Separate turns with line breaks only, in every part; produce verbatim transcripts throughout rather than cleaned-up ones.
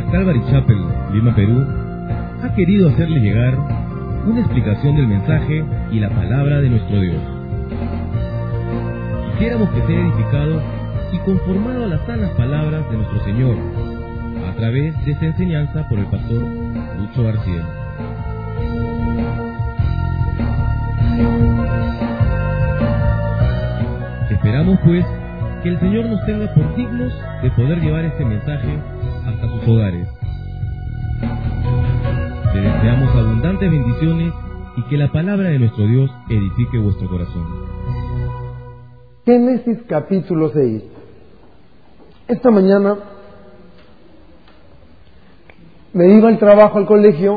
Iglesia Calvary Chapel, Lima, Perú, ha querido hacerle llegar una explicación del mensaje y la palabra de nuestro Dios. Quisiéramos que sea edificado y conformado a las sanas palabras de nuestro Señor, a través de esta enseñanza por el pastor Lucho García. Esperamos pues que el Señor nos tenga por dignos de poder llevar este mensaje hasta sus hogares. Le deseamos abundantes bendiciones y que la palabra de nuestro Dios edifique vuestro corazón.
Génesis capítulo seis. Esta mañana me iba al trabajo, al colegio,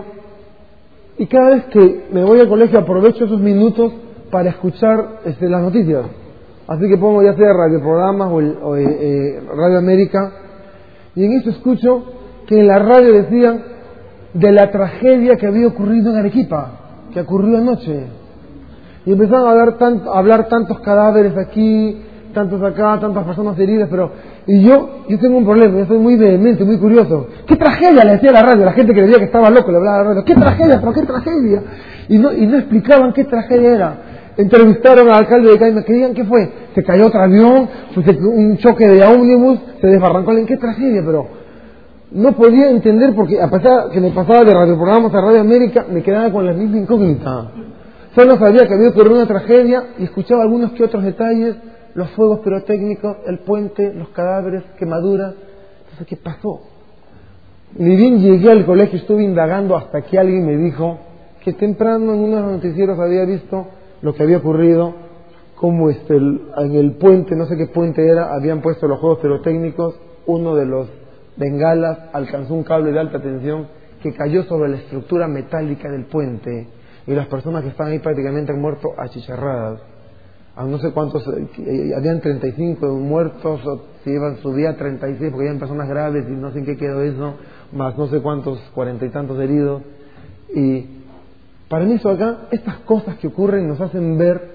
y cada vez que me voy al colegio aprovecho esos minutos para escuchar este, las noticias. Así que pongo ya sea radioprogramas o, el, o eh, Radio América, y en eso escucho que en la radio decían de la tragedia que había ocurrido en Arequipa, que ocurrió anoche. Y empezaron a hablar, tant, a hablar tantos cadáveres aquí, tantos acá, tantas personas heridas, pero... Y yo, yo tengo un problema, yo soy muy vehemente, muy curioso. ¿Qué tragedia? Le decía a la radio, la gente que decía que estaba loco le hablaba a la radio. ¿Qué tragedia? ¿Pero qué tragedia? Y no, y no explicaban qué tragedia era. Entrevistaron al alcalde de Caima, que digan qué fue. Se cayó otro avión, fue un choque de ómnibus, se desbarrancó. ¿En qué tragedia? Pero no podía entender porque a pesar que me pasaba de radioprogramas a Radio América, me quedaba con la misma incógnita. Solo sabía que había ocurrido una tragedia y escuchaba algunos que otros detalles, los fuegos pirotécnicos, el puente, los cadáveres, quemaduras. Entonces, ¿qué pasó? Ni bien llegué al colegio, estuve indagando hasta que alguien me dijo que temprano en uno de los noticieros había visto lo que había ocurrido, como este, el, en el puente, no sé qué puente era, habían puesto los fuegos pirotécnicos, uno de los bengalas alcanzó un cable de alta tensión que cayó sobre la estructura metálica del puente y las personas que estaban ahí prácticamente han muerto achicharradas. A no sé cuántos, eh, habían treinta y cinco muertos, se iban su día treinta y seis porque habían personas graves y no sé en qué quedó eso, más no sé cuántos, cuarenta y tantos heridos. Y para mí eso acá, estas cosas que ocurren nos hacen ver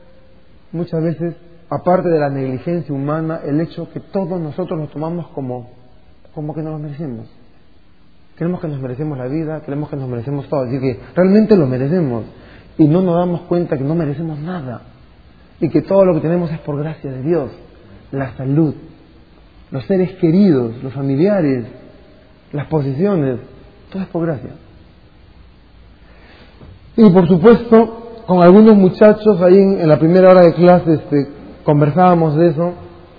muchas veces, aparte de la negligencia humana, el hecho que todos nosotros nos tomamos como, como que no nos merecemos. Creemos que nos merecemos la vida, creemos que nos merecemos todo, así que realmente lo merecemos y no nos damos cuenta que no merecemos nada y que todo lo que tenemos es por gracia de Dios, la salud, los seres queridos, los familiares, las posiciones, todo es por gracia. Y por supuesto, con algunos muchachos ahí en, en la primera hora de clase este, conversábamos de eso,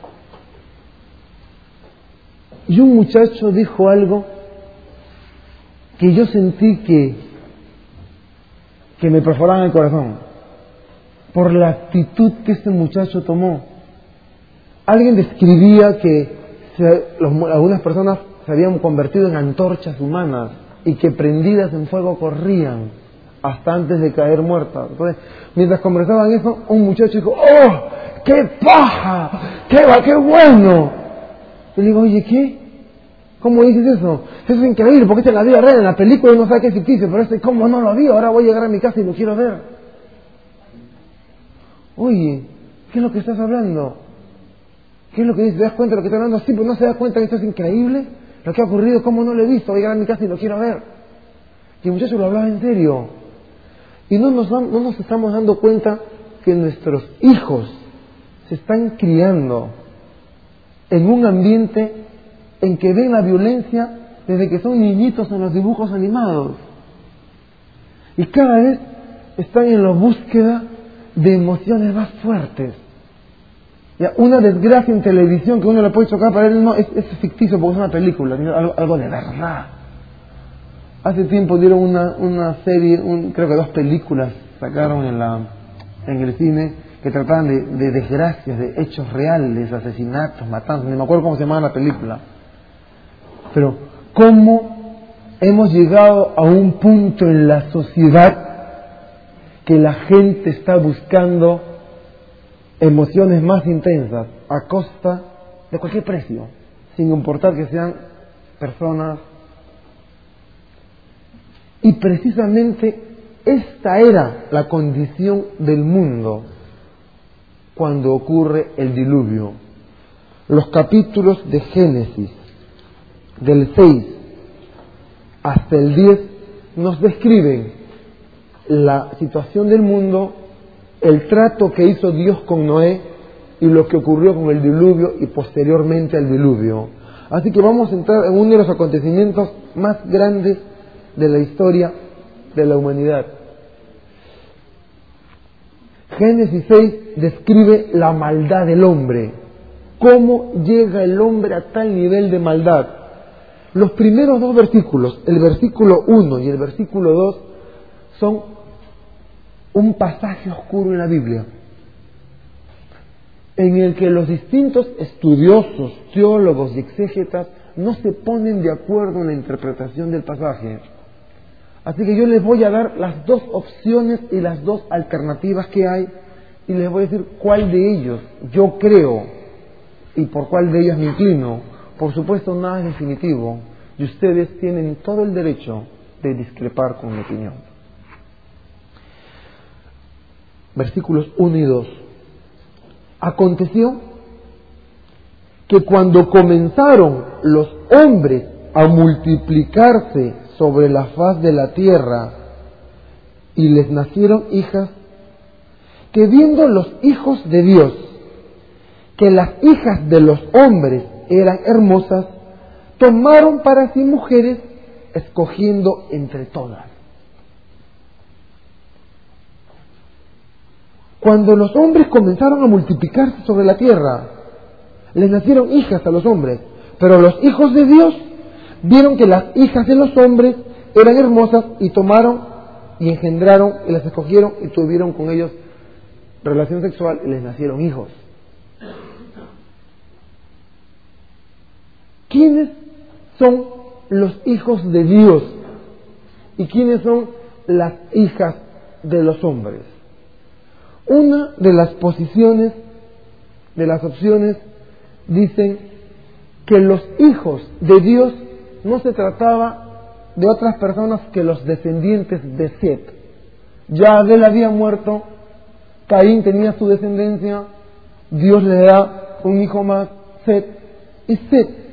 y un muchacho dijo algo que yo sentí que, que me perforaba el corazón, por la actitud que este muchacho tomó. Alguien describía que se, los, algunas personas se habían convertido en antorchas humanas y que prendidas en fuego corrían hasta antes de caer muertas. Entonces, mientras conversaban eso, un muchacho dijo, ¡oh! ¡Qué paja! ¡Qué, qué bueno! Y le digo, oye, ¿qué? ¿Cómo dices eso? Eso es increíble, porque esta es la vida real, en la película uno sabe que es ficticio, pero este, ¿cómo no lo vi? Ahora voy a llegar a mi casa y lo quiero ver. Oye, ¿qué es lo que estás hablando? ¿Qué es lo que dices? ¿Te das cuenta de lo que estás hablando? Sí, pero no se da cuenta que esto es increíble. Lo que ha ocurrido, ¿cómo no lo he visto? Voy a llegar a mi casa y lo quiero ver. Y el muchacho lo hablaba en serio. Y no nos, no nos estamos dando cuenta que nuestros hijos se están criando en un ambiente en que ven la violencia desde que son niñitos en los dibujos animados. Y cada vez están en la búsqueda de emociones más fuertes. Ya, una desgracia en televisión que uno le puede chocar para él no es, es ficticio porque es una película, algo, algo de verdad. Hace tiempo dieron una, una serie, un, creo que dos películas sacaron en, la, en el cine que trataban de, de desgracias, de hechos reales, asesinatos, matanzas, ni me acuerdo cómo se llamaba la película. Pero cómo hemos llegado a un punto en la sociedad que la gente está buscando emociones más intensas a costa de cualquier precio, sin importar que sean personas. Y precisamente esta era la condición del mundo cuando ocurre el diluvio. Los capítulos de Génesis, del seis hasta el diez nos describen la situación del mundo, el trato que hizo Dios con Noé y lo que ocurrió con el diluvio y posteriormente al diluvio. Así que vamos a entrar en uno de los acontecimientos más grandes de la historia de la humanidad. Génesis seis describe la maldad del hombre. ¿Cómo llega el hombre a tal nivel de maldad? Los primeros dos versículos, el versículo uno y el versículo dos, son un pasaje oscuro en la Biblia, en el que los distintos estudiosos, teólogos y exégetas no se ponen de acuerdo en la interpretación del pasaje. Así que yo les voy a dar las dos opciones y las dos alternativas que hay, y les voy a decir cuál de ellos yo creo y por cuál de ellos me inclino. Por supuesto, nada es definitivo, y ustedes tienen todo el derecho de discrepar con mi opinión. Versículos uno y dos. Aconteció que cuando comenzaron los hombres a multiplicarse sobre la faz de la tierra y les nacieron hijas, que viendo los hijos de Dios que las hijas de los hombres eran hermosas, tomaron para sí mujeres, escogiendo entre todas. Cuando los hombres comenzaron a multiplicarse sobre la tierra, les nacieron hijas a los hombres, pero los hijos de Dios vieron que las hijas de los hombres eran hermosas y tomaron y engendraron y las escogieron y tuvieron con ellos relación sexual y les nacieron hijos. ¿Quiénes son los hijos de Dios y quiénes son las hijas de los hombres? Una de las posiciones, de las opciones, dicen que los hijos de Dios no se trataba de otras personas que los descendientes de Set. Ya Abel había muerto, Caín tenía su descendencia, Dios le da un hijo más, Set, y Set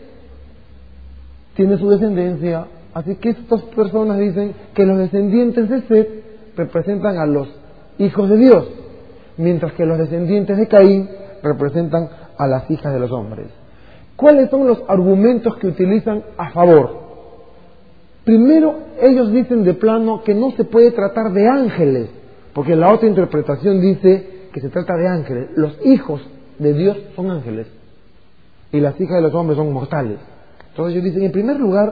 tiene su descendencia. Así que estas personas dicen que los descendientes de Set representan a los hijos de Dios, mientras que los descendientes de Caín representan a las hijas de los hombres. ¿Cuáles son los argumentos que utilizan a favor? Primero, ellos dicen de plano que no se puede tratar de ángeles, porque la otra interpretación dice que se trata de ángeles. Los hijos de Dios son ángeles y las hijas de los hombres son mortales. Entonces ellos dicen, en primer lugar,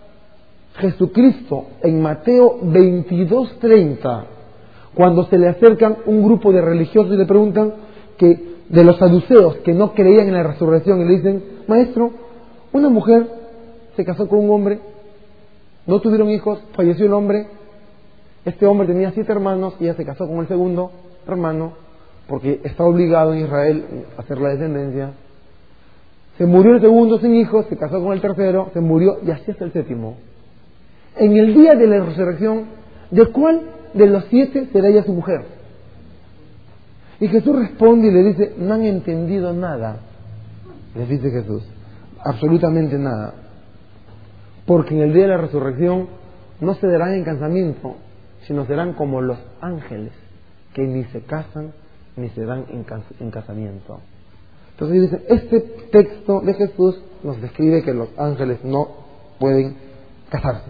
Jesucristo en Mateo veintidós treinta, cuando se le acercan un grupo de religiosos y le preguntan que de los saduceos que no creían en la resurrección, y le dicen, maestro, una mujer se casó con un hombre, no tuvieron hijos, falleció el hombre, este hombre tenía siete hermanos y ella se casó con el segundo hermano porque está obligado en Israel a hacer la descendencia. Se murió el segundo sin hijos, se casó con el tercero, se murió y así hasta el séptimo. En el día de la resurrección, ¿de cuál de los siete será ella su mujer? Y Jesús responde y le dice, no han entendido nada. Les dice Jesús, absolutamente nada. Porque en el día de la resurrección no se darán en casamiento, sino serán como los ángeles, que ni se casan ni se dan en, cas- en casamiento. Entonces dicen, este texto de Jesús nos describe que los ángeles no pueden casarse.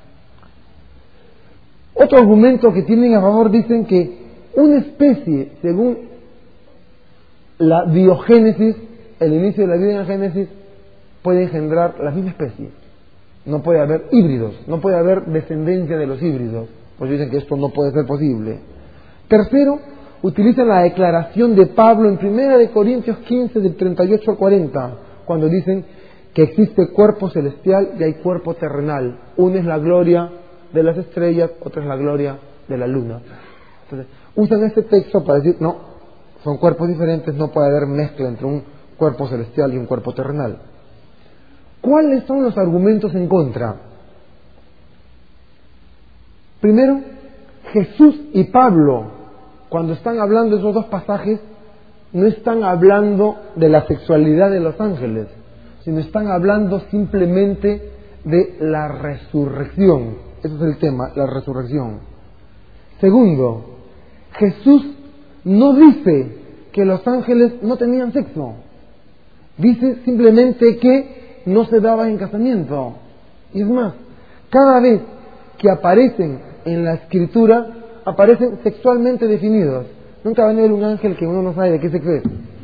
Otro argumento que tienen a favor, dicen que una especie, según la biogénesis, el inicio de la vida en la Génesis, puede engendrar la misma especie. No puede haber híbridos, no puede haber descendencia de los híbridos, pues dicen que esto no puede ser posible. Tercero, utilizan la declaración de Pablo en primera de Corintios quince, del treinta y ocho al cuarenta, cuando dicen que existe cuerpo celestial y hay cuerpo terrenal. Uno es la gloria de las estrellas, otra es la gloria de la luna. Entonces, usan este texto para decir, no, son cuerpos diferentes, no puede haber mezcla entre un cuerpo celestial y un cuerpo terrenal. ¿Cuáles son los argumentos en contra? Primero, Jesús y Pablo, cuando están hablando de esos dos pasajes, no están hablando de la sexualidad de los ángeles, sino están hablando simplemente de la resurrección. Ese es el tema, la resurrección. Segundo, Jesús no dice que los ángeles no tenían sexo. Dice simplemente que no se daba en casamiento. Y es más, cada vez que aparecen en la Escritura, aparecen sexualmente definidos. Nunca va a venir un ángel que uno no sabe de qué sexo es.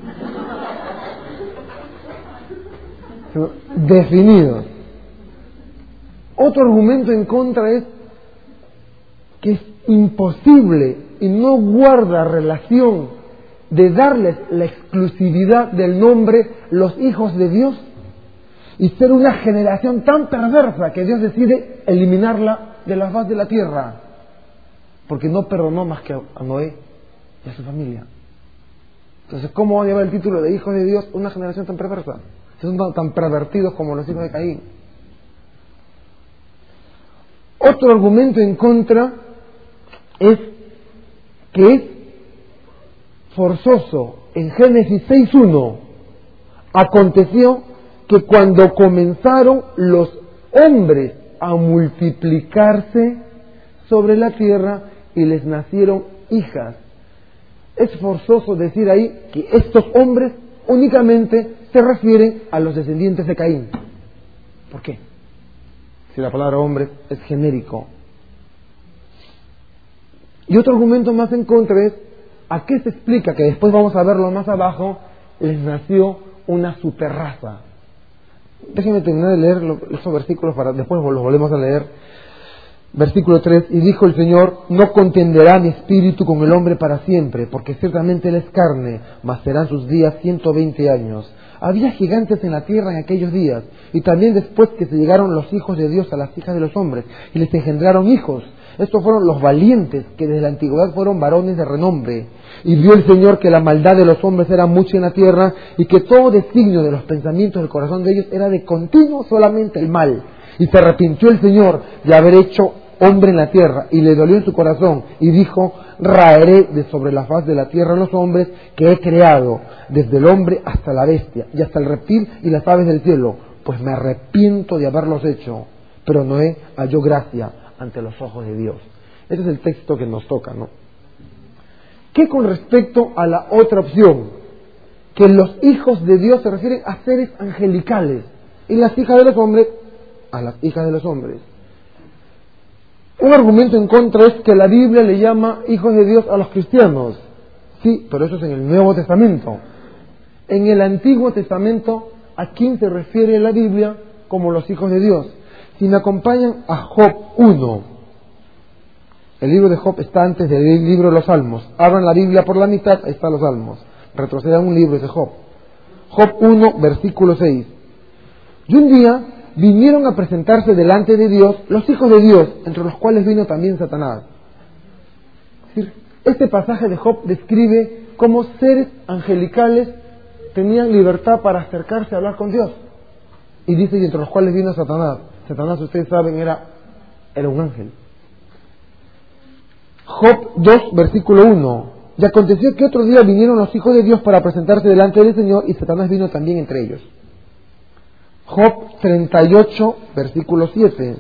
Definidos. Otro argumento en contra es que es imposible y no guarda relación de darles la exclusividad del nombre los hijos de Dios y ser una generación tan perversa que Dios decide eliminarla de la faz de la tierra, porque no perdonó más que a Noé y a su familia. Entonces, ¿cómo va a llevar el título de hijos de Dios una generación tan perversa? Son tan pervertidos como los hijos de Caín. Otro argumento en contra es que es forzoso. En Génesis seis uno aconteció que cuando comenzaron los hombres a multiplicarse sobre la tierra y les nacieron hijas, es forzoso decir ahí que estos hombres únicamente se refieren a los descendientes de Caín. ¿Por qué? Si la palabra hombre es genérico. Y otro argumento más en contra es, ¿a qué se explica que después vamos a verlo más abajo, les nació una superraza? Déjenme terminar de leer esos versículos para después los volvemos a leer. Versículo tres, y dijo el Señor, no contenderá mi espíritu con el hombre para siempre, porque ciertamente él es carne, mas serán sus días ciento veinte años. Había gigantes en la tierra en aquellos días, y también después que se llegaron los hijos de Dios a las hijas de los hombres, y les engendraron hijos. Estos fueron los valientes, que desde la antigüedad fueron varones de renombre. Y vio el Señor que la maldad de los hombres era mucha en la tierra, y que todo designio de los pensamientos del corazón de ellos era de continuo solamente el mal. Y se arrepintió el Señor de haber hecho hombre en la tierra, y le dolió en su corazón, y dijo, raeré de sobre la faz de la tierra los hombres que he creado, desde el hombre hasta la bestia, y hasta el reptil y las aves del cielo, pues me arrepiento de haberlos hecho. Pero Noé halló gracia ante los ojos de Dios. Ese es el texto que nos toca, ¿no? ¿Qué con respecto a la otra opción? Que los hijos de Dios se refieren a seres angelicales, y las hijas de los hombres, a las hijas de los hombres. Un argumento en contra es que la Biblia le llama hijos de Dios a los cristianos. Sí, pero eso es en el Nuevo Testamento. En el Antiguo Testamento, ¿a quién se refiere la Biblia como los hijos de Dios? Si me acompañan a Job uno. El libro de Job está antes del libro de los Salmos. Abran la Biblia por la mitad, ahí están los Salmos. Retrocedan un libro de Job. Job uno, versículo seis. Y un día vinieron a presentarse delante de Dios los hijos de Dios, entre los cuales vino también Satanás. Es decir, este pasaje de Job describe cómo seres angelicales tenían libertad para acercarse a hablar con Dios. Y dice, y entre los cuales vino Satanás. Satanás, ustedes saben, era, era un ángel. Job dos, versículo uno. Y aconteció que otro día vinieron los hijos de Dios para presentarse delante del Señor, y Satanás vino también entre ellos. Job treinta y ocho, versículo siete.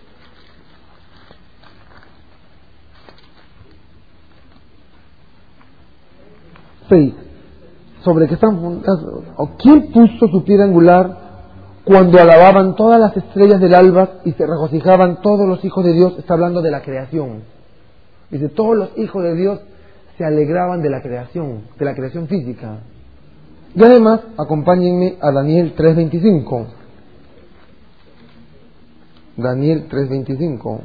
seis. Sobre que están fundadas, o quién puso su piedra angular cuando alababan todas las estrellas del alba y se regocijaban todos los hijos de Dios. Está hablando de la creación. Dice, todos los hijos de Dios se alegraban de la creación, de la creación física. Y además, acompáñenme a Daniel tres veinticinco. Daniel tres veinticinco.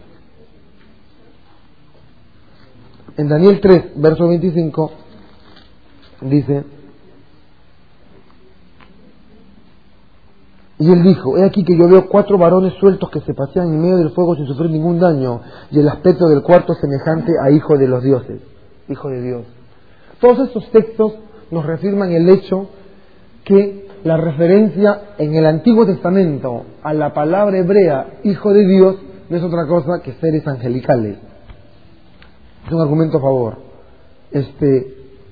En Daniel tres, verso veinticinco, dice, y él dijo, he aquí que yo veo cuatro varones sueltos que se pasean en medio del fuego sin sufrir ningún daño, y el aspecto del cuarto es semejante a hijo de los dioses, hijo de Dios. Todos estos textos nos reafirman el hecho que la referencia en el Antiguo Testamento a la palabra hebrea hijo de Dios no es otra cosa que seres angelicales. Es un argumento a favor. Este,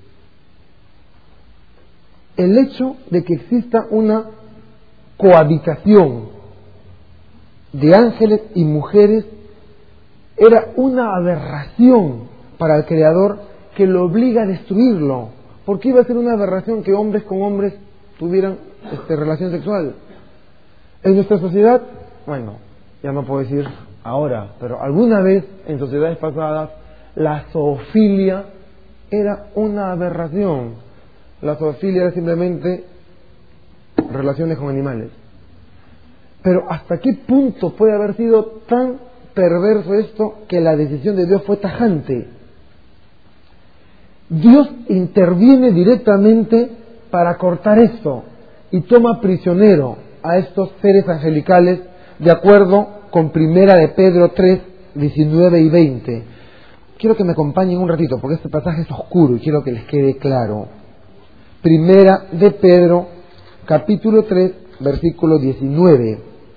el hecho de que exista una cohabitación de ángeles y mujeres era una aberración para el Creador que lo obliga a destruirlo. ¿Por qué iba a ser una aberración que hombres con hombres tuvieran este, relación sexual? En nuestra sociedad, bueno, ya no puedo decir ahora, pero alguna vez en sociedades pasadas la zoofilia era una aberración. La zoofilia era simplemente relaciones con animales. Pero ¿hasta qué punto puede haber sido tan perverso esto que la decisión de Dios fue tajante? Dios interviene directamente para cortar esto y toma prisionero a estos seres angelicales de acuerdo con Primera de Pedro tres, diecinueve y veinte. Quiero que me acompañen un ratito porque este pasaje es oscuro y quiero que les quede claro. Primera de Pedro, capítulo tres, versículo diecinueve.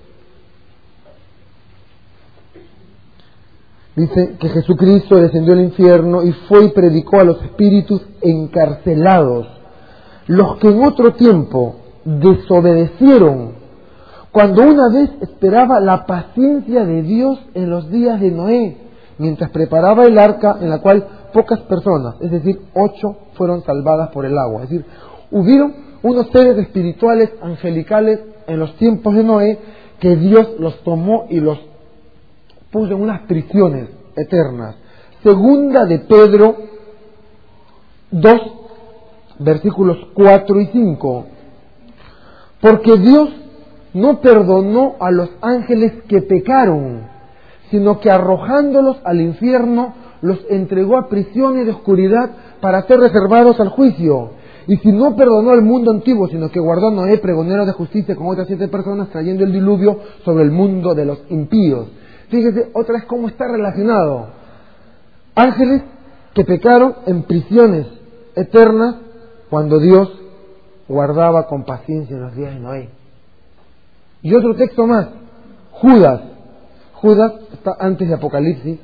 Dice que Jesucristo descendió al infierno y fue y predicó a los espíritus encarcelados, los que en otro tiempo desobedecieron, cuando una vez esperaba la paciencia de Dios en los días de Noé, mientras preparaba el arca en la cual pocas personas, es decir, ocho, fueron salvadas por el agua. Es decir, hubieron unos seres espirituales, angelicales, en los tiempos de Noé, que Dios los tomó y los puso en unas prisiones eternas. Segunda de Pedro dos, versículos cuatro y cinco. Porque Dios no perdonó a los ángeles que pecaron, sino que arrojándolos al infierno, los entregó a prisiones de oscuridad para ser reservados al juicio. Y si no perdonó al mundo antiguo, sino que guardó a Noé, pregonero de justicia, con otras siete personas, trayendo el diluvio sobre el mundo de los impíos. Fíjese otra vez cómo está relacionado. Ángeles que pecaron en prisiones eternas cuando Dios guardaba con paciencia en los días de Noé. Y otro texto más, Judas. Judas está antes de Apocalipsis,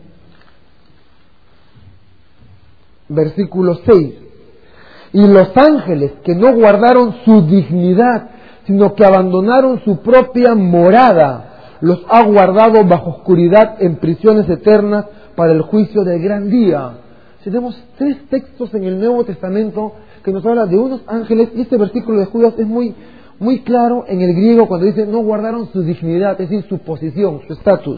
versículo seis. Y los ángeles que no guardaron su dignidad, sino que abandonaron su propia morada, los ha guardado bajo oscuridad en prisiones eternas para el juicio del gran día. Tenemos tres textos en el Nuevo Testamento que nos habla de unos ángeles, y este versículo de Judas es muy, muy claro en el griego cuando dice no guardaron su dignidad, es decir, su posición, su estatus,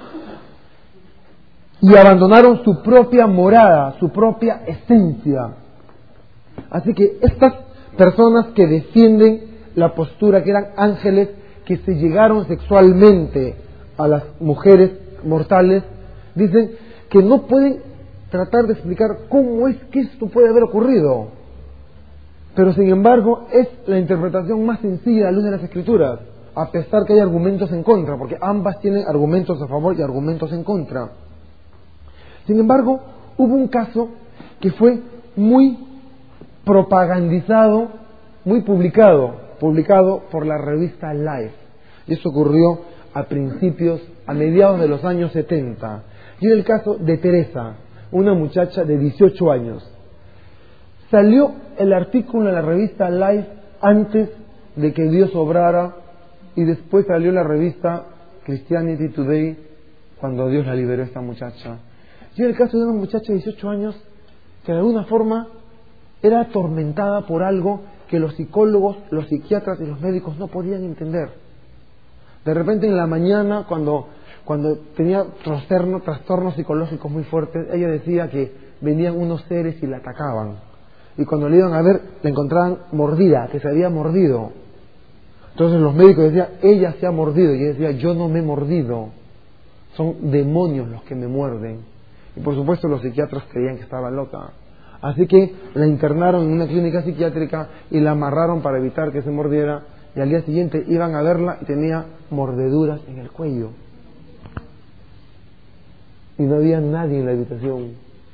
y abandonaron su propia morada, su propia esencia. Así que estas personas que defienden la postura que eran ángeles que se llegaron sexualmente a las mujeres mortales, dicen que no pueden tratar de explicar cómo es que esto puede haber ocurrido. Pero sin embargo es la interpretación más sencilla a la luz de las Escrituras, a pesar que hay argumentos en contra, porque ambas tienen argumentos a favor y argumentos en contra. Sin embargo, hubo un caso que fue muy propagandizado, muy publicado, publicado por la revista Life. Y eso ocurrió a principios, a mediados de los años setenta. Y era el caso de Teresa, una muchacha de dieciocho años. Salió el artículo en la revista Life antes de que Dios obrara, y después salió la revista Christianity Today cuando Dios la liberó a esta muchacha. Y era el caso de una muchacha de dieciocho años que de alguna forma era atormentada por algo que los psicólogos, los psiquiatras y los médicos no podían entender. De repente en la mañana, cuando, cuando tenía trastorno, trastornos psicológicos muy fuertes, ella decía que venían unos seres y la atacaban. Y cuando le iban a ver, la encontraban mordida, que se había mordido. Entonces los médicos decían, ella se ha mordido. Y ella decía, yo no me he mordido. Son demonios los que me muerden. Y por supuesto los psiquiatras creían que estaba loca. Así que la internaron en una clínica psiquiátrica y la amarraron para evitar que se mordiera. Y al día siguiente iban a verla y tenía mordeduras en el cuello. Y no había nadie en la habitación.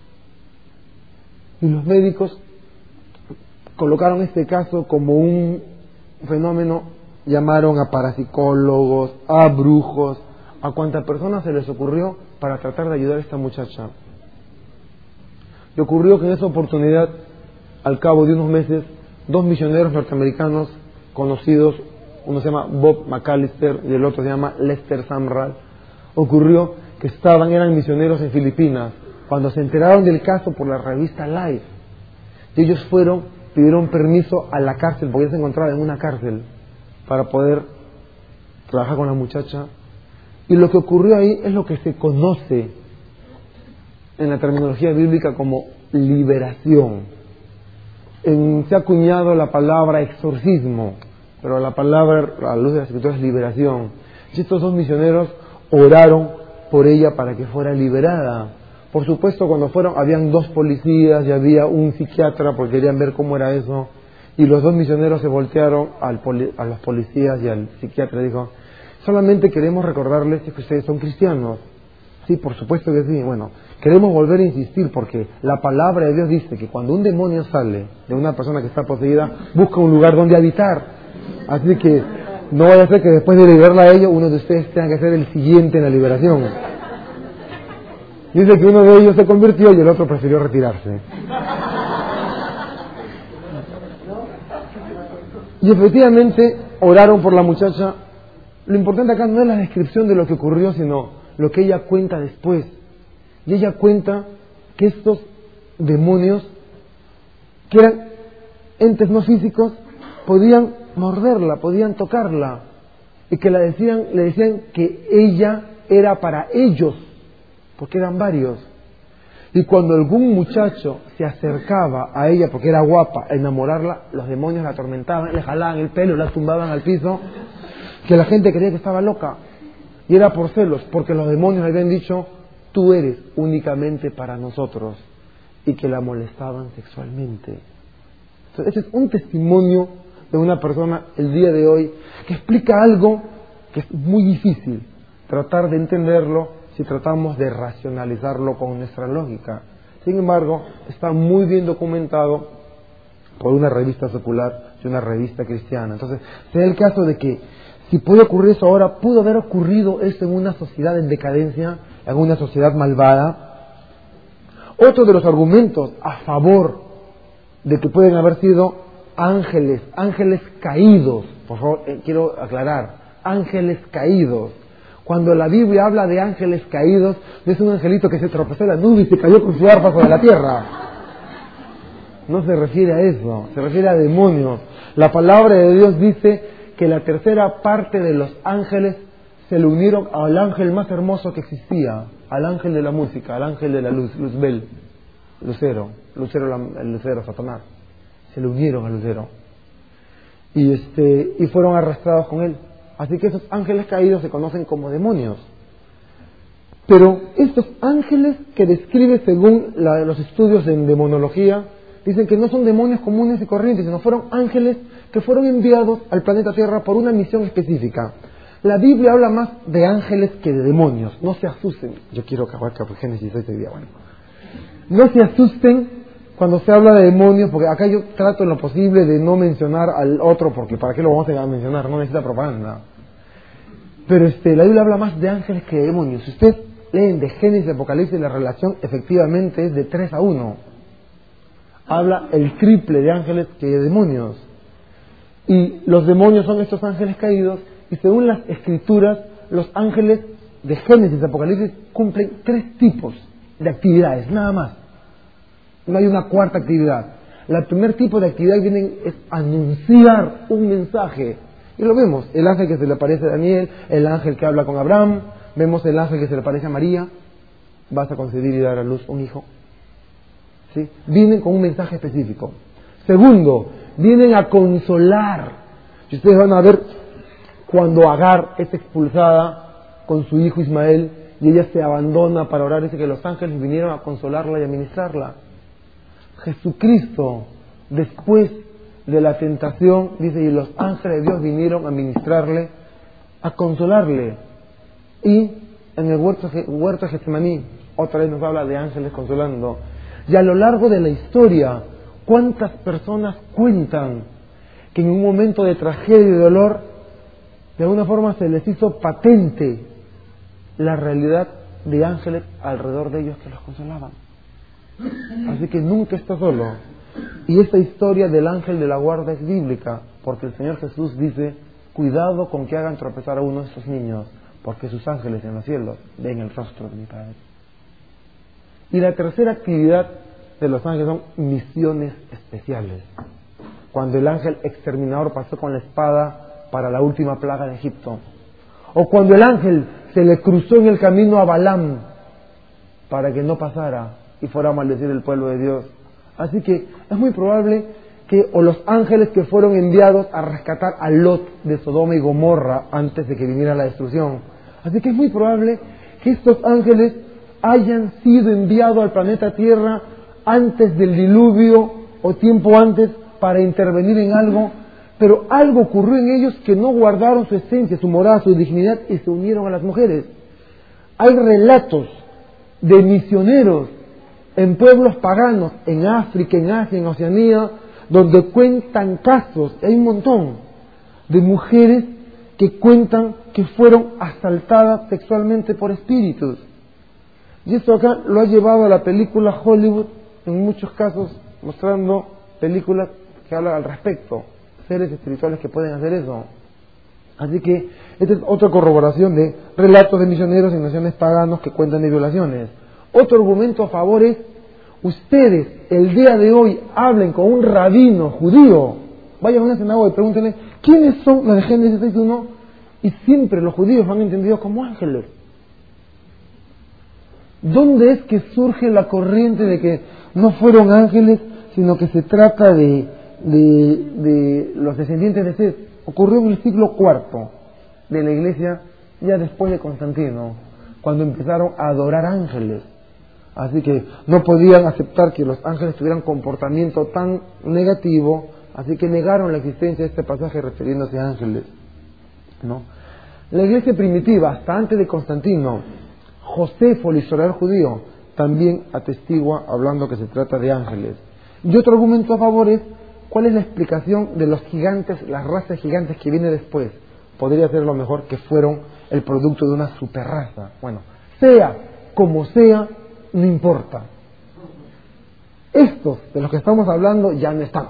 Y los médicos colocaron este caso como un fenómeno, llamaron a parapsicólogos, a brujos, a cuantas personas se les ocurrió para tratar de ayudar a esta muchacha. Y ocurrió que en esa oportunidad, al cabo de unos meses, dos misioneros norteamericanos conocidos, uno se llama Bob McAllister y el otro se llama Lester Sumrall, ocurrió que estaban, eran misioneros en Filipinas, cuando se enteraron del caso por la revista Life. Y ellos fueron, pidieron permiso a la cárcel, porque ellos se encontraban en una cárcel, para poder trabajar con la muchacha. Y lo que ocurrió ahí es lo que se conoce en la terminología bíblica como liberación. En, se ha acuñado la palabra exorcismo, pero la palabra a la luz de la escritura es liberación. Y estos dos misioneros oraron por ella para que fuera liberada. Por supuesto, cuando fueron, habían dos policías y había un psiquiatra porque querían ver cómo era eso. Y los dos misioneros se voltearon al poli, a los policías y al psiquiatra y dijo: solamente queremos recordarles que ustedes son cristianos. Sí, por supuesto que sí. Bueno, queremos volver a insistir porque la palabra de Dios dice que cuando un demonio sale de una persona que está poseída, busca un lugar donde habitar. Así que no vaya a ser que después de liberarla a ellos, uno de ustedes tenga que ser el siguiente en la liberación. Dice que uno de ellos se convirtió y el otro prefirió retirarse. Y efectivamente oraron por la muchacha. Lo importante acá no es la descripción de lo que ocurrió, sino lo que ella cuenta después. Y ella cuenta que estos demonios, que eran entes no físicos, podían morderla, podían tocarla, y que la decían, le decían que ella era para ellos, porque eran varios. Y cuando algún muchacho se acercaba a ella porque era guapa, a enamorarla, los demonios la atormentaban, le jalaban el pelo, la tumbaban al piso, que la gente creía que estaba loca. Y era por celos, porque los demonios le habían dicho: tú eres únicamente para nosotros, y que la molestaban sexualmente. Entonces, ese es un testimonio de una persona el día de hoy que explica algo que es muy difícil tratar de entenderlo si tratamos de racionalizarlo con nuestra lógica. Sin embargo, está muy bien documentado por una revista secular y una revista cristiana. Entonces, se da el caso de que si puede ocurrir eso ahora, pudo haber ocurrido eso en una sociedad en decadencia, en una sociedad malvada. Otro de los argumentos a favor de que pueden haber sido ángeles, ángeles caídos, por favor, eh, quiero aclarar, ángeles caídos. Cuando la Biblia habla de ángeles caídos, no es un angelito que se tropezó en la nube y se cayó con su arpa sobre la tierra. No se refiere a eso, se refiere a demonios. La palabra de Dios dice que la tercera parte de los ángeles se le unieron al ángel más hermoso que existía, al ángel de la música, al ángel de la luz, Luzbel, Lucero, Lucero, el Lucero, Satanás. Se le unieron a Lucero y este y fueron arrastrados con él. Así que esos ángeles caídos se conocen como demonios. Pero estos ángeles que describe según la, los estudios en demonología, dicen que no son demonios comunes y corrientes, sino fueron ángeles que fueron enviados al planeta Tierra por una misión específica. La Biblia habla más de ángeles que de demonios. No se asusten. Yo quiero acabar con Génesis hoy día. Bueno, no se asusten cuando se habla de demonios, porque acá yo trato en lo posible de no mencionar al otro, porque ¿para qué lo vamos a mencionar? No necesita propaganda. Pero este, la Biblia habla más de ángeles que de demonios. Si usted leen de Génesis y Apocalipsis, la relación efectivamente es de tres a uno. Habla el triple de ángeles que de demonios. Y los demonios son estos ángeles caídos, y según las escrituras, los ángeles de Génesis y Apocalipsis cumplen tres tipos de actividades, nada más. No hay una cuarta actividad. El primer tipo de actividad viene es anunciar un mensaje. Y lo vemos, el ángel que se le aparece a Daniel, el ángel que habla con Abraham, vemos el ángel que se le aparece a María: vas a concebir y dar a luz un hijo. ¿Sí? Vienen con un mensaje específico. Segundo, vienen a consolar. Y ustedes van a ver cuando Agar es expulsada con su hijo Ismael y ella se abandona para orar, dice que los ángeles vinieron a consolarla y a ministrarla. Jesucristo, después de la tentación, dice, y los ángeles de Dios vinieron a ministrarle, a consolarle. Y en el huerto, huerto de Getsemaní, otra vez nos habla de ángeles consolando. Y a lo largo de la historia, ¿cuántas personas cuentan que en un momento de tragedia y de dolor, de alguna forma se les hizo patente la realidad de ángeles alrededor de ellos que los consolaban? Así que nunca está solo. Y esta historia del ángel de la guarda es bíblica, porque el Señor Jesús dice cuidado con que hagan tropezar a uno de estos niños, porque sus ángeles en los cielos ven el rostro de mi Padre. Y la tercera actividad de los ángeles son misiones especiales. Cuando el ángel exterminador pasó con la espada para la última plaga de Egipto, o cuando el ángel se le cruzó en el camino a Balaam para que no pasara y fuera a maldecir el pueblo de Dios. Así que es muy probable que o los ángeles que fueron enviados a rescatar a Lot de Sodoma y Gomorra antes de que viniera la destrucción. Así que es muy probable que estos ángeles hayan sido enviados al planeta Tierra antes del diluvio o tiempo antes para intervenir en algo, pero algo ocurrió en ellos que no guardaron su esencia, su moral, su dignidad y se unieron a las mujeres. Hay relatos de misioneros en pueblos paganos, en África, en Asia, en Oceanía, donde cuentan casos, hay un montón de mujeres que cuentan que fueron asaltadas sexualmente por espíritus. Y esto acá lo ha llevado a la película Hollywood, en muchos casos mostrando películas que hablan al respecto, seres espirituales que pueden hacer eso. Así que esta es otra corroboración de relatos de misioneros en naciones paganos que cuentan de violaciones. Otro argumento a favor es: ustedes el día de hoy hablen con un rabino judío, vayan a una sinagoga y pregúntenle quiénes son los de Génesis seis uno, y siempre los judíos van entendidos como ángeles. ¿Dónde es que surge la corriente de que no fueron ángeles, sino que se trata de, de, de los descendientes de Seth? Ocurrió en el siglo cuarto de la iglesia, ya después de Constantino, cuando empezaron a adorar ángeles. Así que no podían aceptar que los ángeles tuvieran comportamiento tan negativo, así que negaron la existencia de este pasaje refiriéndose a ángeles, ¿no? La iglesia primitiva, hasta antes de Constantino, Josefo, el historiador judío, también atestigua hablando que se trata de ángeles. Y otro argumento a favor es: ¿cuál es la explicación de los gigantes, las razas gigantes que viene después? Podría ser lo mejor que fueron el producto de una superraza. Bueno, sea como sea, no importa. Estos de los que estamos hablando ya no están.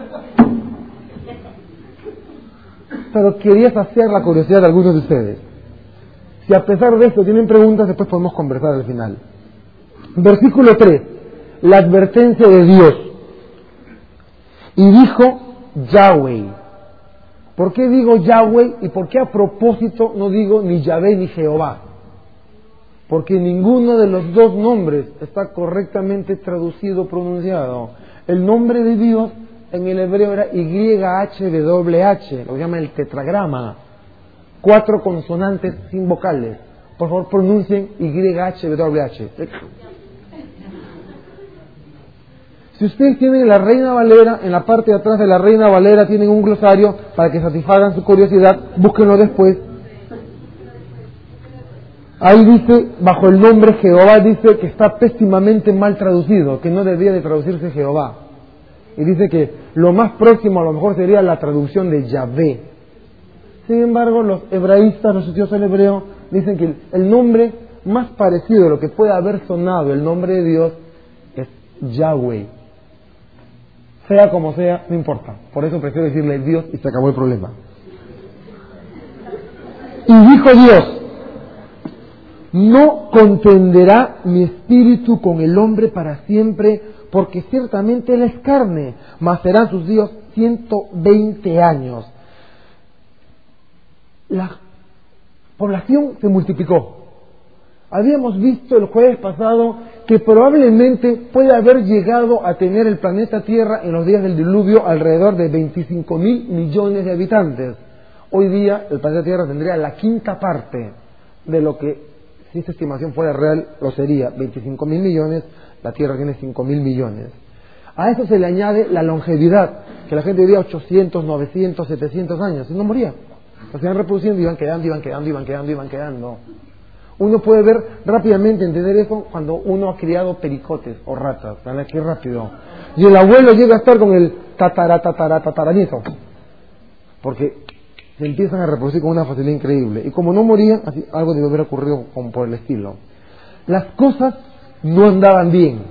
Pero quería saciar la curiosidad de algunos de ustedes. Si a pesar de esto tienen preguntas, después podemos conversar al final. Versículo tres. La advertencia de Dios. Y dijo Yahweh. ¿Por qué digo Yahweh y por qué a propósito no digo ni Yahvé ni Jehová? Porque ninguno de los dos nombres está correctamente traducido o pronunciado. El nombre de Dios en el hebreo era Y H W H, lo llama el tetragrama. Cuatro consonantes sin vocales. Por favor, pronuncien Y H W H. Si ustedes tienen la Reina Valera, en la parte de atrás de la Reina Valera tienen un glosario para que satisfagan su curiosidad, búsquenlo después. Ahí dice, bajo el nombre Jehová, dice que está pésimamente mal traducido, que no debía de traducirse Jehová. Y dice que lo más próximo a lo mejor sería la traducción de Yahvé. Sin embargo, los hebraístas, los estudiosos del hebreo, dicen que el nombre más parecido a lo que puede haber sonado el nombre de Dios es Yahweh. Sea como sea, no importa. Por eso prefiero decirle Dios y se acabó el problema. Y dijo Dios: no contenderá mi espíritu con el hombre para siempre, porque ciertamente él es carne, mas serán sus días ciento veinte años. La población se multiplicó. Habíamos visto el jueves pasado que probablemente puede haber llegado a tener el planeta Tierra en los días del diluvio alrededor de veinticinco mil millones de habitantes. Hoy día el planeta Tierra tendría la quinta parte de lo que, si esta estimación fuera real, lo sería. veinticinco mil millones, la Tierra tiene cinco mil millones. A eso se le añade la longevidad, que la gente vivía ochocientos, novecientos, setecientos años y no moría. Se iban reproduciendo, iban quedando, iban quedando, iban quedando, iban quedando. Uno puede ver rápidamente, entender eso, cuando uno ha criado pericotes o ratas. ¿Vale? Qué rápido. Y el abuelo llega a estar con el tatara, tatara, tataranieto. Porque se empiezan a reproducir con una facilidad increíble. Y como no morían, así, algo debe haber ocurrido como por el estilo. Las cosas no andaban bien.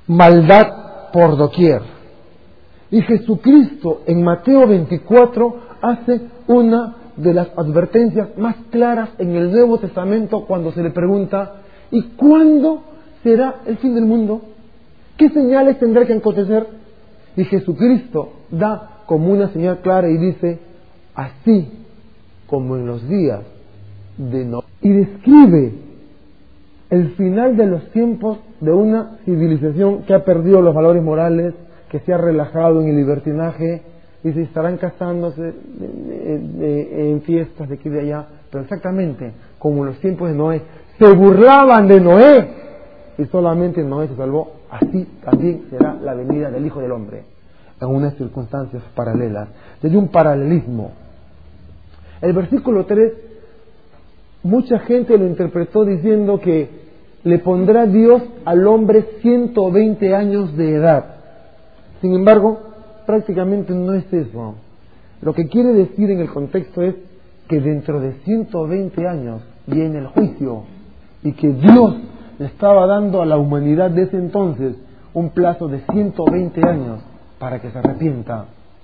Maldad por doquier. Y Jesucristo en Mateo veinticuatro hace una de las advertencias más claras en el Nuevo Testamento cuando se le pregunta: ¿y cuándo será el fin del mundo? ¿Qué señales tendrá que acontecer? Y Jesucristo da como una señal clara y dice: así como en los días de Noé. Y describe el final de los tiempos de una civilización que ha perdido los valores morales, que se ha relajado en el libertinaje, y se estarán casándose en fiestas de aquí y de allá, pero exactamente como en los tiempos de Noé. Se burlaban de Noé y solamente Noé se salvó. Así también será la venida del Hijo del Hombre, en unas circunstancias paralelas. Hay un paralelismo. El versículo tres, mucha gente lo interpretó diciendo que le pondrá Dios al hombre ciento veinte años de edad. Sin embargo, prácticamente no es eso. Lo que quiere decir en el contexto es que dentro de ciento veinte años viene el juicio, y que Dios le estaba dando a la humanidad de ese entonces un plazo de ciento veinte años para que se arrepienta.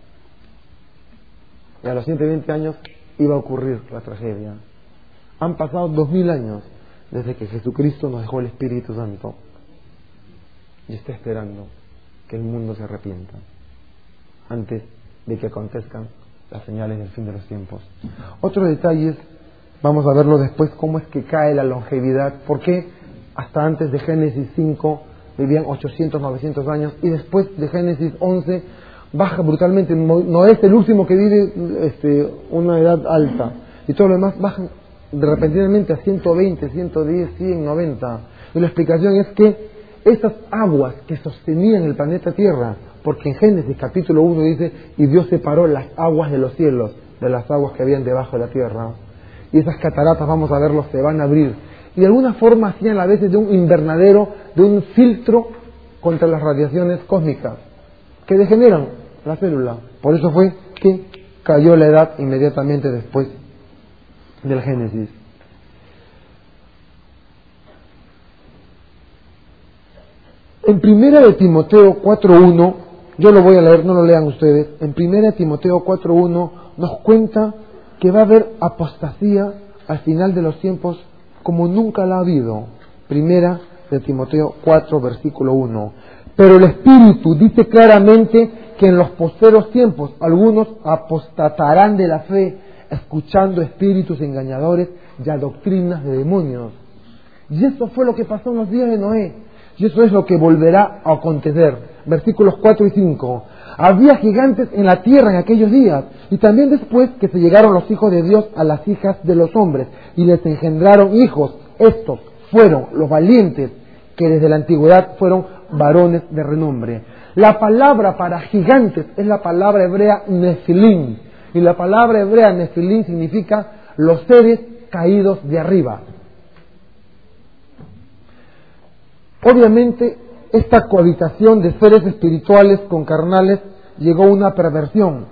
Y a los ciento veinte años iba a ocurrir la tragedia. Han pasado dos mil años desde que Jesucristo nos dejó el Espíritu Santo, y está esperando que el mundo se arrepienta antes de que acontezcan las señales del fin de los tiempos. Otros detalles, vamos a verlo después, cómo es que cae la longevidad, por qué hasta antes de Génesis cinco vivían ochocientos, novecientos años, y después de Génesis once baja brutalmente. No es el último que vive este, una edad alta, y todo lo demás bajan de repentinamente a ciento veinte, ciento diez, cien, noventa. Y la explicación es que esas aguas que sostenían el planeta Tierra, porque en Génesis capítulo uno dice: y Dios separó las aguas de los cielos de las aguas que habían debajo de la tierra, y esas cataratas, vamos a verlo, se van a abrir, y de alguna forma hacían a veces de un invernadero, de un filtro contra las radiaciones cósmicas que degeneran la célula. Por eso fue que cayó la edad inmediatamente después del Génesis. En primera de Timoteo cuatro uno, yo lo voy a leer, no lo lean ustedes. En primera de Timoteo cuatro uno nos cuenta que va a haber apostasía al final de los tiempos como nunca la ha habido. Primera de Timoteo cuatro, versículo uno. Pero el Espíritu dice claramente que en los posteros tiempos algunos apostatarán de la fe, escuchando espíritus engañadores y a doctrinas de demonios. Y eso fue lo que pasó en los días de Noé, y eso es lo que volverá a acontecer. Versículos cuatro y cinco. Había gigantes en la tierra en aquellos días, y también después que se llegaron los hijos de Dios a las hijas de los hombres, y les engendraron hijos. Estos fueron los valientes, que desde la antigüedad fueron varones de renombre. La palabra para gigantes es la palabra hebrea nefilim, y la palabra hebrea nefilim significa los seres caídos de arriba. Obviamente, esta cohabitación de seres espirituales con carnales llegó a una perversión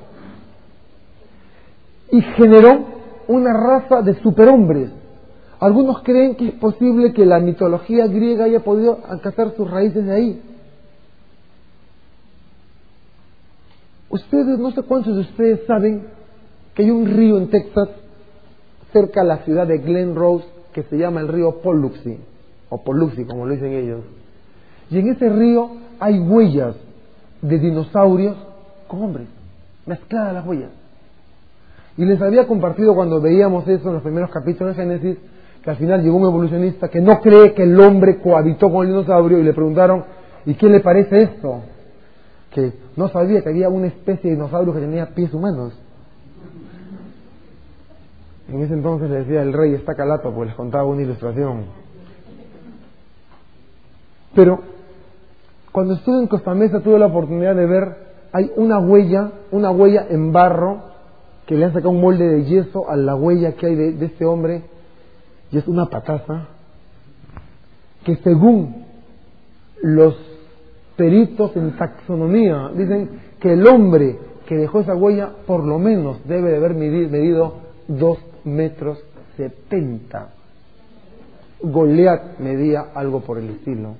y generó una raza de superhombres. Algunos creen que es posible que la mitología griega haya podido alcanzar sus raíces de ahí. Ustedes, no sé cuántos de ustedes saben que hay un río en Texas, cerca de la ciudad de Glen Rose, que se llama el río Paluxy, o Paluxy como lo dicen ellos. Y en ese río hay huellas de dinosaurios con hombres, mezcladas las huellas. Y les había compartido cuando veíamos eso en los primeros capítulos de Génesis, que al final llegó un evolucionista que no cree que el hombre cohabitó con el dinosaurio, y le preguntaron: ¿y qué le parece esto? Que no sabía que había una especie de dinosaurio que tenía pies humanos. En ese entonces le decía el rey: está calato, pues les contaba una ilustración. Pero cuando estuve en Costa Mesa tuve la oportunidad de ver, hay una huella, una huella en barro, que le han sacado un molde de yeso a la huella que hay de, de este hombre, y es una pataza que, según los peritos en taxonomía, dicen que el hombre que dejó esa huella por lo menos debe de haber medido, medido dos metros setenta. Goliat medía algo por el estilo.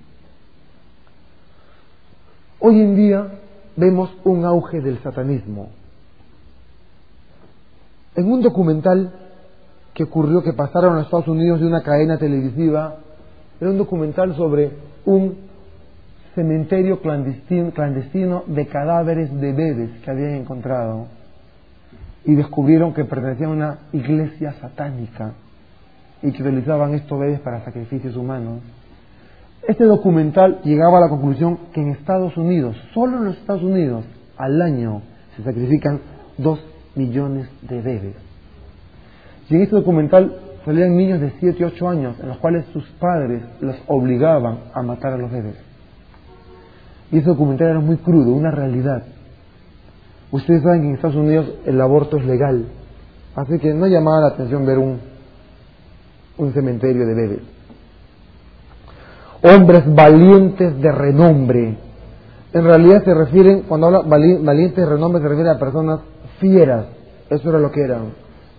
Hoy en día vemos un auge del satanismo. En un documental que ocurrió, que pasaron a Estados Unidos de una cadena televisiva, era un documental sobre un cementerio clandestino, clandestino de cadáveres de bebés que habían encontrado, y descubrieron que pertenecían a una iglesia satánica y que utilizaban estos bebés para sacrificios humanos. Este documental llegaba a la conclusión que en Estados Unidos, solo en los Estados Unidos, al año se sacrifican dos millones de bebés. Y en este documental salían niños de siete y ocho años, en los cuales sus padres los obligaban a matar a los bebés. Y ese documental era muy crudo, una realidad. Ustedes saben que en Estados Unidos el aborto es legal, así que no llamaba la atención ver un, un cementerio de bebés. Hombres valientes de renombre. En realidad se refieren, cuando habla vali, valientes de renombre, se refiere a personas fieras. Eso era lo que eran.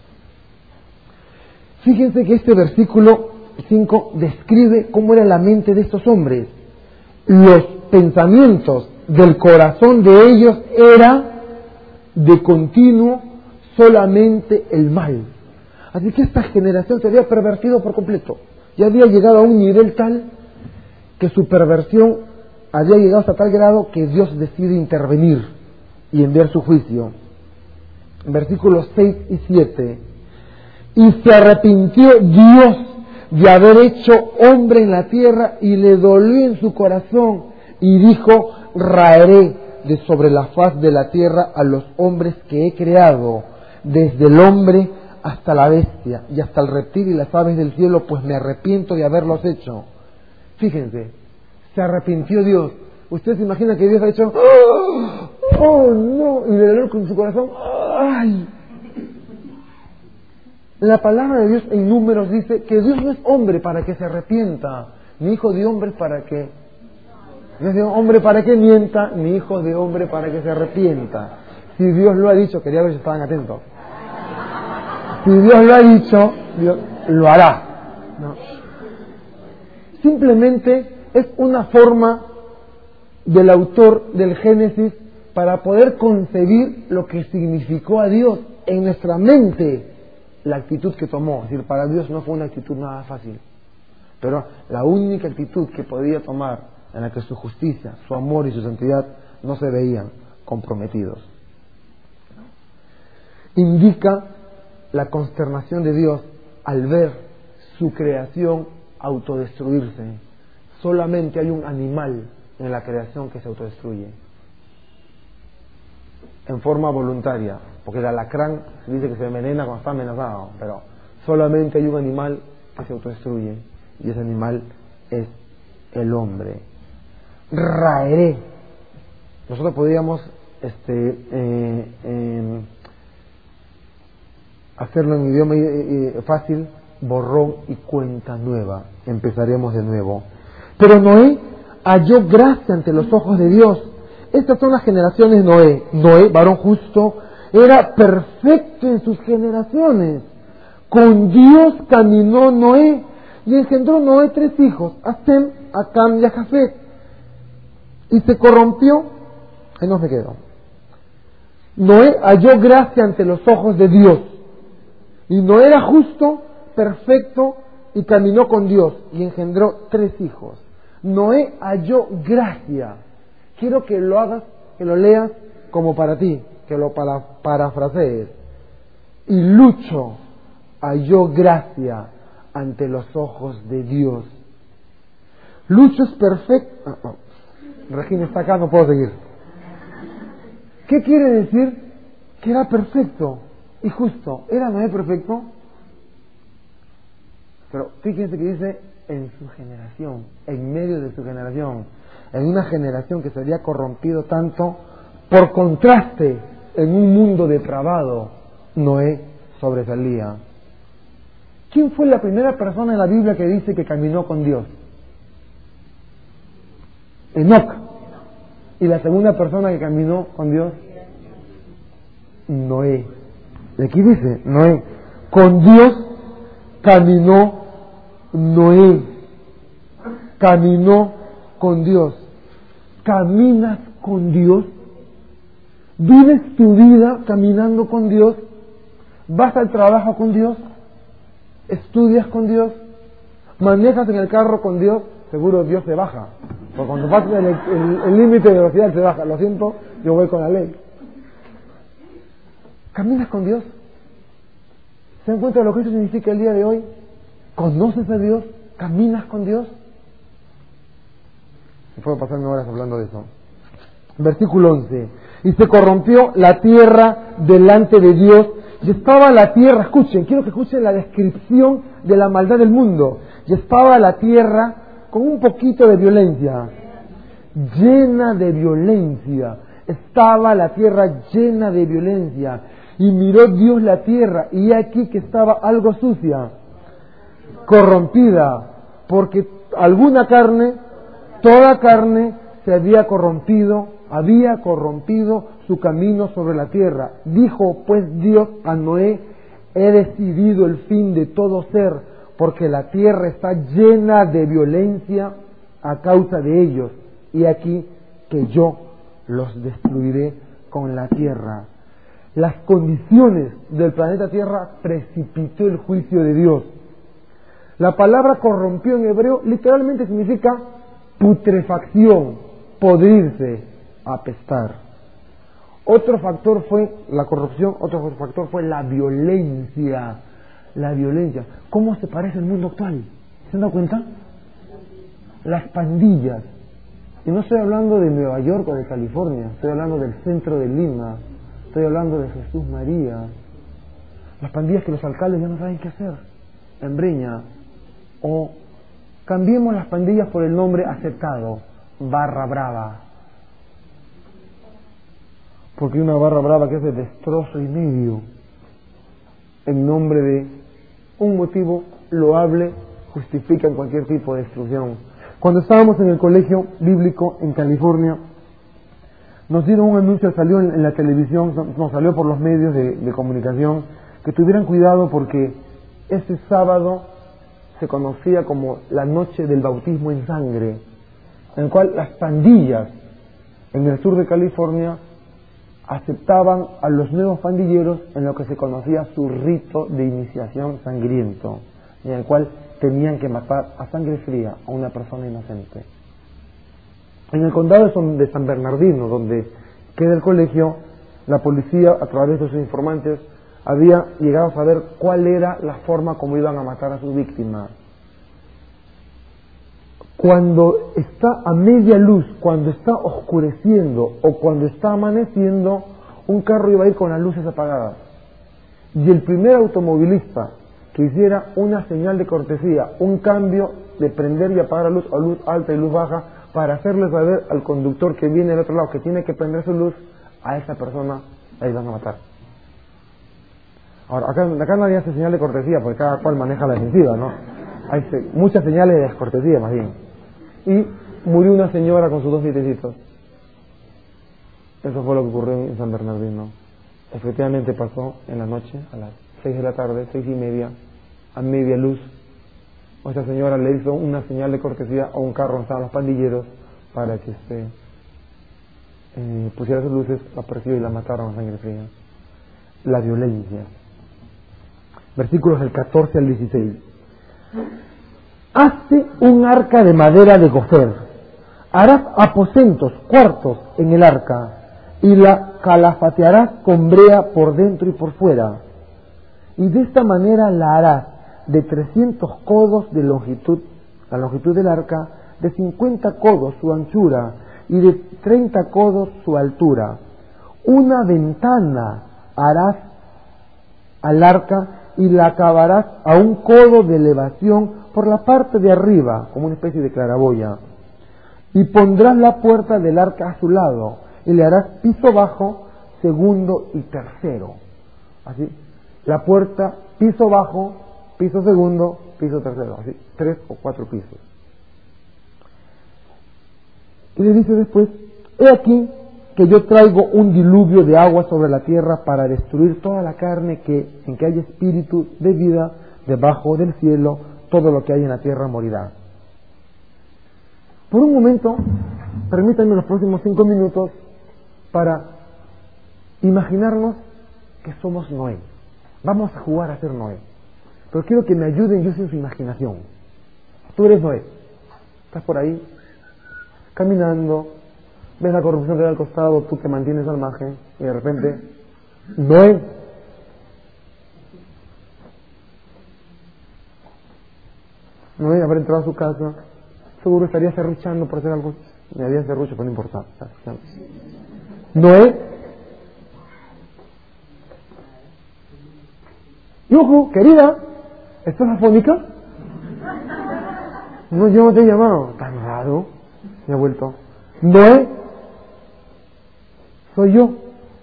Fíjense que este versículo cinco describe cómo era la mente de estos hombres. Los pensamientos del corazón de ellos era de continuo solamente el mal. Así que esta generación se había pervertido por completo. Ya había llegado a un nivel tal que su perversión había llegado hasta tal grado que Dios decide intervenir y enviar su juicio. Versículos seis y siete. Y se arrepintió Dios de haber hecho hombre en la tierra, y le dolió en su corazón, y dijo: raeré de sobre la faz de la tierra a los hombres que he creado, desde el hombre hasta la bestia, y hasta el reptil y las aves del cielo, pues me arrepiento de haberlos hecho. Fíjense, se arrepintió Dios. Usted se imagina que Dios ha hecho ¡oh, oh no! Y le dolió con su corazón. ¡Ay! La palabra de Dios en Números dice que Dios no es hombre para que se arrepienta, ni hijo de hombre para que no es de hombre para que mienta, ni hijo de hombre para que se arrepienta. Si Dios lo ha dicho, quería ver si estaban atentos. Si Dios lo ha dicho, Dios lo hará. ¿No? Simplemente es una forma del autor del Génesis para poder concebir lo que significó a Dios en nuestra mente la actitud que tomó. Es decir, para Dios no fue una actitud nada fácil, pero la única actitud que podía tomar en la que su justicia, su amor y su santidad no se veían comprometidos. Indica la consternación de Dios al ver su creación autodestruirse. Solamente hay un animal en la creación que se autodestruye en forma voluntaria, porque el alacrán se dice que se envenena cuando está amenazado, pero solamente hay un animal que se autodestruye, y ese animal es el hombre. Raeré. Nosotros podríamos este, eh, eh, hacerlo en idioma eh, fácil, borrón y cuenta nueva. Empezaremos de nuevo. Pero Noé halló gracia ante los ojos de Dios. Estas son las generaciones de Noé. Noé, varón justo, era perfecto en sus generaciones. Con Dios caminó Noé, y engendró Noé tres hijos, a Sem, a Cam y a Jafet. Y se corrompió, ahí no me quedo. Noé halló gracia ante los ojos de Dios. Y Noé era justo, perfecto, y caminó con Dios, y engendró tres hijos. Noé halló gracia. Quiero que lo hagas, que lo leas como para ti, que lo para, parafrasees. Y Lucho halló gracia ante los ojos de Dios. Lucho es perfecto. Oh, oh. Regina está acá, no puedo seguir. ¿Qué quiere decir? Que era perfecto y justo. ¿Era Noé perfecto? Pero fíjense que dice en su generación, en medio de su generación, en una generación que se había corrompido tanto. Por contraste, en un mundo depravado, Noé sobresalía. ¿Quién fue la primera persona en la Biblia que dice que caminó con Dios? Enoc. ¿Y la segunda persona que caminó con Dios? Noé. Y aquí dice, Noé. Con Dios caminó Noé. Caminó con Dios. ¿Caminas con Dios? ¿Vives tu vida caminando con Dios? ¿Vas al trabajo con Dios? ¿Estudias con Dios? ¿Manejas en el carro con Dios? Seguro Dios te baja. Porque cuando pasas el límite de velocidad te baja. Lo siento, yo voy con la ley. ¿Caminas con Dios? ¿Se dan cuenta de lo que eso significa el día de hoy? ¿Conoces a Dios? ¿Caminas con Dios? Me puedo pasarme horas hablando de eso. Versículo once. Y se corrompió la tierra delante de Dios. Y estaba la tierra, escuchen, quiero que escuchen la descripción de la maldad del mundo. Y estaba la tierra con un poquito de violencia. Llena de violencia. Estaba la tierra llena de violencia. Y miró Dios la tierra, y aquí que estaba algo sucia, corrompida, porque alguna carne, toda carne, se había corrompido, había corrompido su camino sobre la tierra. Dijo pues Dios a Noé: he decidido el fin de todo ser, porque la tierra está llena de violencia a causa de ellos, y aquí que yo los destruiré con la tierra. Las condiciones del planeta Tierra precipitó el juicio de Dios. La palabra corrompió en hebreo literalmente significa putrefacción, podrirse, apestar. Otro factor fue la corrupción, otro factor fue la violencia. La violencia. ¿Cómo se parece el mundo actual? ¿Se han dado cuenta? Las pandillas. Y no estoy hablando de Nueva York o de California, estoy hablando del centro de Lima. Estoy hablando de Jesús María. Las pandillas que los alcaldes ya no saben qué hacer. En Breña. O cambiemos las pandillas por el nombre aceptado. Barra Brava. Porque hay una barra brava que es de destrozo y medio. En nombre de un motivo loable, justifican cualquier tipo de destrucción. Cuando estábamos en el colegio bíblico en California, nos dieron un anuncio, salió en, en la televisión, nos salió por los medios de, de comunicación, que tuvieran cuidado porque ese sábado se conocía como la noche del bautismo en sangre, en el cual las pandillas en el sur de California aceptaban a los nuevos pandilleros en lo que se conocía su rito de iniciación sangriento, en el cual tenían que matar a sangre fría a una persona inocente. En el condado de San Bernardino, donde queda el colegio, la policía, a través de sus informantes, había llegado a saber cuál era la forma como iban a matar a su víctima. Cuando está a media luz, cuando está oscureciendo o cuando está amaneciendo, un carro iba a ir con las luces apagadas. Y el primer automovilista que hiciera una señal de cortesía, un cambio de prender y apagar la luz a luz alta y luz baja, para hacerle saber al conductor que viene del otro lado que tiene que prender su luz, a esa persona la iban a matar. Ahora, acá, acá nadie hace señal de cortesía, porque cada cual maneja la defensiva, ¿no? Hay se, muchas señales de descortesía, más bien. Y murió una señora con sus dos nietecitos. Eso fue lo que ocurrió en San Bernardino. Efectivamente pasó en la noche, a las seis de la tarde, seis y media, a media luz. Esta señora le hizo una señal de cortesía a un carro donde estaban los pandilleros para que se eh, pusiera sus luces, la persiguió y la mataron a sangre fría. La violencia. Versículos del catorce al dieciséis. Hazte un arca de madera de gofer, harás aposentos, cuartos en el arca, y la calafatearás con brea por dentro y por fuera, y de esta manera la harás de trescientos codos de longitud, la longitud del arca, de cincuenta codos su anchura, y de treinta codos su altura. Una ventana harás al arca, y la acabarás a un codo de elevación por la parte de arriba, como una especie de claraboya, y pondrás la puerta del arca a su lado, y le harás piso bajo, segundo y tercero. Así, la puerta, piso bajo, piso segundo, piso tercero, así, tres o cuatro pisos. Y le dice después: he aquí que yo traigo un diluvio de agua sobre la tierra para destruir toda la carne que en que haya espíritu de vida debajo del cielo, todo lo que hay en la tierra morirá. Por un momento, permítanme los próximos cinco minutos para imaginarnos que somos Noé. Vamos a jugar a ser Noé. Pero quiero que me ayuden, yo soy su imaginación. Tú eres Noé. Estás por ahí, caminando, ves la corrupción que hay al costado, tú te mantienes al margen, y de repente, Noé. Noé habrá entrado a su casa, seguro estaría serruchando por hacer algo. Me había serrucho, pero no importa. Noé. Y ojo, querida, ¿estás afónica? No, yo no te he llamado. Tan raro. Me ha vuelto. Noé. Soy yo.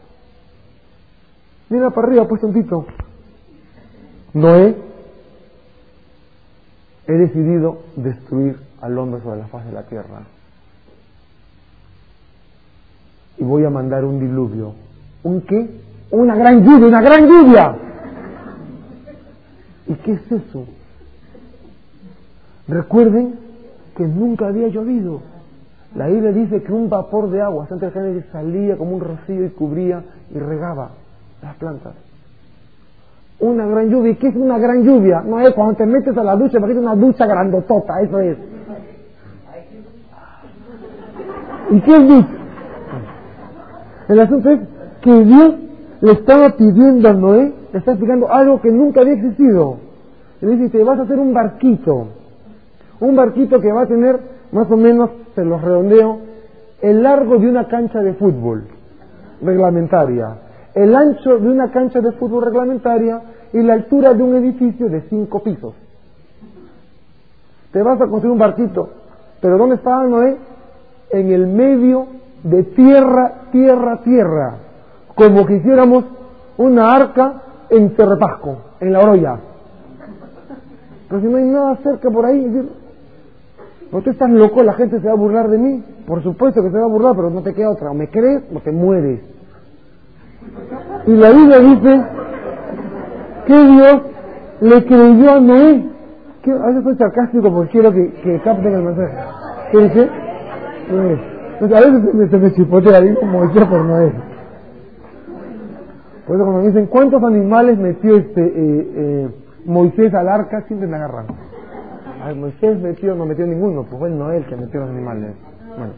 Mira para arriba, pues tontito. Noé. He decidido destruir al hombre sobre la faz de la tierra. Y voy a mandar un diluvio. ¿Un qué? Una gran lluvia, una gran lluvia. ¿Y qué es eso? Recuerden que nunca había llovido. La Biblia dice que un vapor de agua Santa Génesis salía como un rocío y cubría y regaba las plantas. Una gran lluvia. ¿Y qué es una gran lluvia? No es cuando te metes a la ducha, imagínate una ducha grandotota, eso es. ¿Y qué es ducha? El asunto es que Dios le estaba pidiendo a Noé, le está explicando algo que nunca había existido. Le dice, te vas a hacer un barquito. Un barquito que va a tener, más o menos, se los redondeo, el largo de una cancha de fútbol reglamentaria, el ancho de una cancha de fútbol reglamentaria y la altura de un edificio de cinco pisos. Te vas a construir un barquito. ¿Pero dónde estaba Noé? En el medio de tierra, tierra, tierra. Como que hiciéramos una arca en Cerrepasco, en La Oroya. Pero si no hay nada cerca por ahí, decir, ¿no te estás loco? La gente se va a burlar de mí. Por supuesto que se va a burlar, pero no te queda otra. O me crees o te mueres. Y la Biblia dice que Dios le creyó a Noé. Que, a veces soy sarcástico porque quiero que, que capten el mensaje. ¿Qué dice? Pues, pues a veces se me, se me chipotea ahí como decía por Noé. Por eso cuando me dicen ¿cuántos animales metió este eh, eh, Moisés al arca? Siempre me agarran. A ver, Moisés metió, no metió ninguno, pues fue Noé el que metió los animales. Bueno,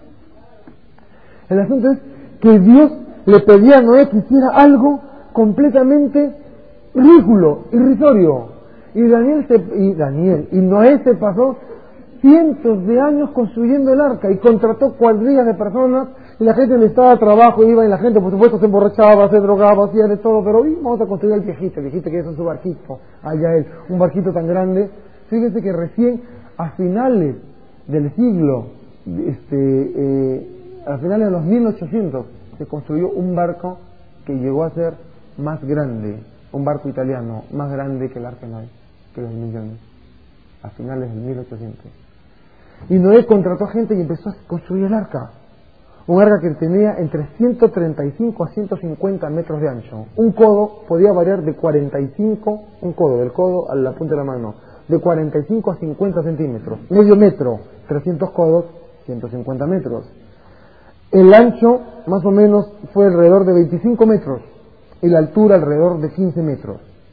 el asunto es que Dios le pedía a Noé que hiciera algo completamente ridículo, irrisorio. Y Daniel se, y Daniel y Noé se pasó cientos de años construyendo el arca y contrató cuadrillas de personas y la gente necesitaba trabajo, iba y la gente por supuesto se emborrachaba, se drogaba, hacía de todo, pero y vamos a construir el viejito, el viejito que es su barquito, allá él, un barquito tan grande. Fíjense que recién a finales del siglo, este, eh, a finales de los mil ochocientos, se construyó un barco que llegó a ser más grande, un barco italiano, más grande que el arca de Noé, que los millones, a finales del mil ochocientos. Y Noé contrató gente y empezó a construir el arca. Un arca que tenía entre ciento treinta y cinco a ciento cincuenta metros de ancho. Un codo podía variar de cuarenta y cinco, un codo, del codo a la punta de la mano, de cuarenta y cinco a cincuenta centímetros. Medio metro, trescientos codos, ciento cincuenta metros. El ancho, más o menos, fue alrededor de veinticinco metros. Y la altura alrededor de quince metros.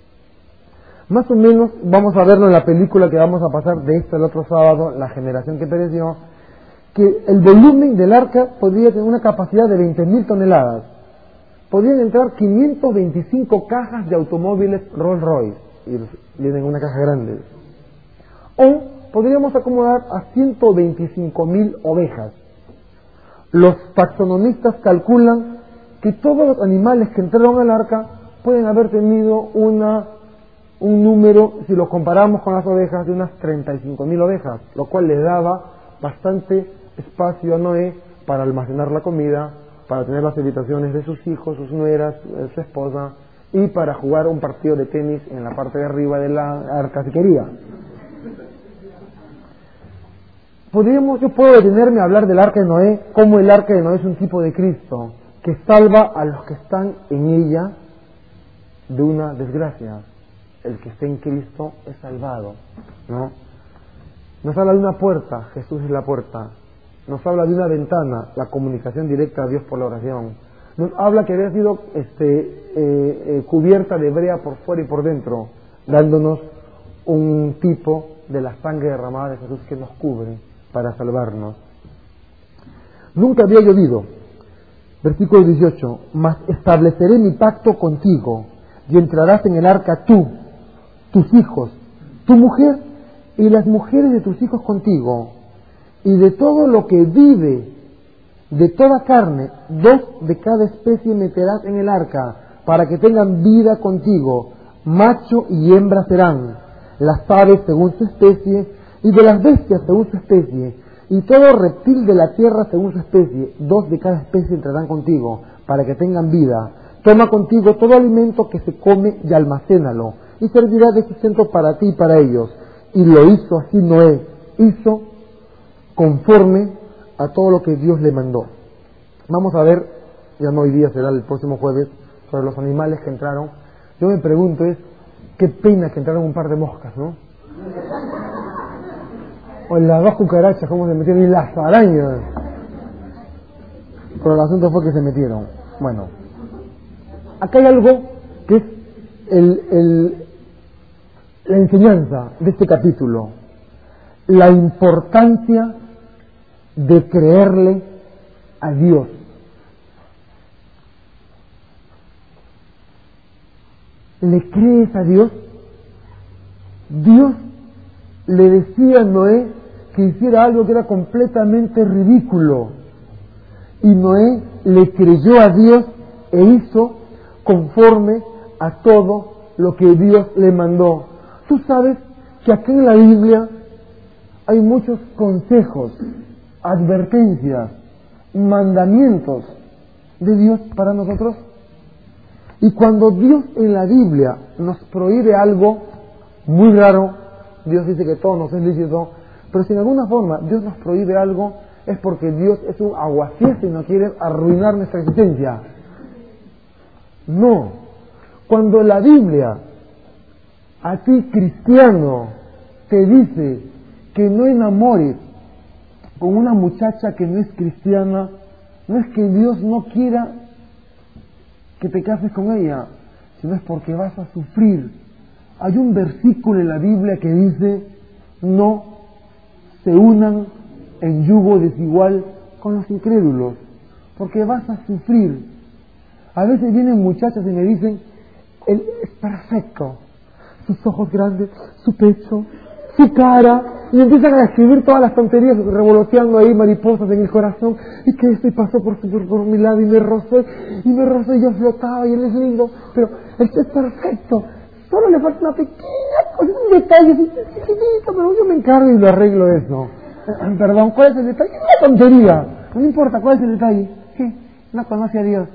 Más o menos, vamos a verlo en la película que vamos a pasar de este al otro sábado, La generación que pereció, que el volumen del arca podría tener una capacidad de veinte mil toneladas. Podrían entrar quinientas veinticinco cajas de automóviles Rolls Royce, y vienen en una caja grande. O podríamos acomodar a ciento veinticinco mil ovejas. Los taxonomistas calculan que todos los animales que entraron al arca pueden haber tenido una un número, si lo comparamos con las ovejas, de unas treinta y cinco mil ovejas, lo cual le daba bastante espacio a Noé para almacenar la comida, para tener las habitaciones de sus hijos, sus nueras, su esposa, y para jugar un partido de tenis en la parte de arriba de la arca si quería. Podríamos, yo puedo detenerme a hablar del arca de Noé, como el arca de Noé es un tipo de Cristo, que salva a los que están en ella de una desgracia. El que esté en Cristo es salvado, ¿no? Nos habla de una puerta, Jesús es la puerta. Nos habla de una ventana, la comunicación directa a Dios por la oración. nos habla que había sido este, eh, eh, cubierta de brea por fuera y por dentro, dándonos un tipo de la sangre derramada de Jesús que nos cubre para salvarnos. Nunca había llovido. Versículo dieciocho, mas estableceré mi pacto contigo y entrarás en el arca tú, tus hijos, tu mujer y las mujeres de tus hijos contigo, y de todo lo que vive, de toda carne, dos de cada especie meterás en el arca, para que tengan vida contigo, macho y hembra serán, las aves según su especie, y de las bestias según su especie, y todo reptil de la tierra según su especie, dos de cada especie entrarán contigo, para que tengan vida. Toma contigo todo alimento que se come y almacénalo, y servirá de sustento para ti y para ellos. Y lo hizo así Noé, hizo conforme a todo lo que Dios le mandó. Vamos a ver, ya no hoy día, será el próximo jueves, sobre los animales que entraron. Yo me pregunto es, qué pena que entraron un par de moscas, ¿no? O las dos cucarachas, cómo se metieron, y las arañas. Pero el asunto fue que se metieron. Bueno, acá hay algo que es el, el, la enseñanza de este capítulo. La importancia de creerle a Dios. ¿Le crees a Dios? Dios le decía a Noé que hiciera algo que era completamente ridículo. Y Noé le creyó a Dios e hizo conforme a todo lo que Dios le mandó. Tú sabes que aquí en la Biblia hay muchos consejos, advertencias, mandamientos de Dios para nosotros. Y cuando Dios en la Biblia nos prohíbe algo muy raro, Dios dice que todo nos es lícito, pero si en alguna forma Dios nos prohíbe algo, es porque Dios es un aguafiestas y no quiere arruinar nuestra existencia. No. Cuando la Biblia a ti, cristiano, te dice que no enamores con una muchacha que no es cristiana, no es que Dios no quiera que te cases con ella, sino es porque vas a sufrir. Hay un versículo en la Biblia que dice, no se unan en yugo desigual con los incrédulos, porque vas a sufrir. A veces vienen muchachas y me dicen, él es perfecto, sus ojos grandes, su pecho, su cara, y empiezan a escribir todas las tonterías, revoloteando ahí mariposas en el corazón, y que este pasó por, por, por mi lado y me rozó, y me rozó y yo flotaba, y él es lindo, pero él es perfecto, solo le falta una pequeña cosa, un detalle así chiquitito, pero yo me encargo y lo arreglo eso. Perdón, ¿cuál es el detalle? Una tontería, no importa, ¿cuál es el detalle? ¿Qué? No conoce a Dios.